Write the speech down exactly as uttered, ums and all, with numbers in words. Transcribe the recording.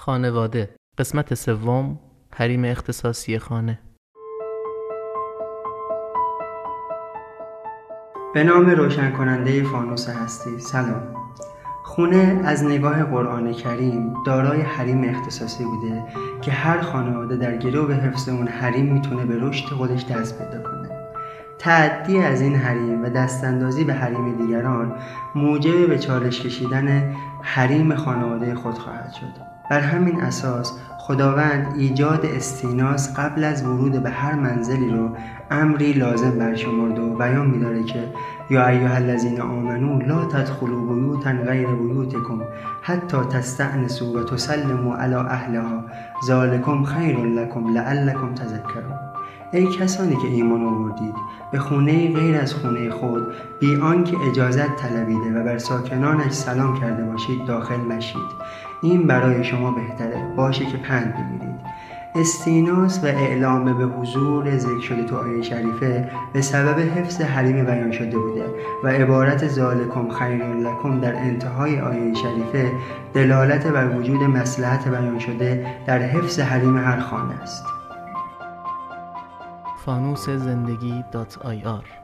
خانواده، قسمت سوم، حریم اختصاصی خانه. به نام روشن کننده فانوس هستی. سلام. خونه از نگاه قرآن کریم دارای حریم اختصاصی بوده که هر خانواده در گرو به حفظ اون حریم میتونه به رشد خودش دست پیدا کنه. تعدی از این حریم و دستاندازی به حریم دیگران موجب به چالش کشیدن حریم خانواده خود خواهد شد. بر همین اساس خداوند ایجاد استیناس قبل از ورود به هر منزلی رو امری لازم برشمرد و بیان می‌داره که یا ایها الذین آمنوا لا تدخلوا بیوتا غیر بیوتکم حتی تستأنسوا و تسلموا علی اهلها ذلکم خیر لکم لعلکم تذکرون. ای کسانی که ایمان آوردید، به خانه غیر از خانه خود بی آنکه اجازت طلبیده و بر ساکنانش سلام کرده باشید داخل مشید. این برای شما بهتره، باشه که پند بگیرید. استیناس و اعلام به حضور ذکر شده تو آیه شریفه به سبب حفظ حریم بیان شده بوده و عبارت ذالکم خیر لکم در انتهای آیه شریفه دلالت بر وجود مصلحت بیان شده در حفظ حریم هر خانه است. فانوس زندگی دات آی آر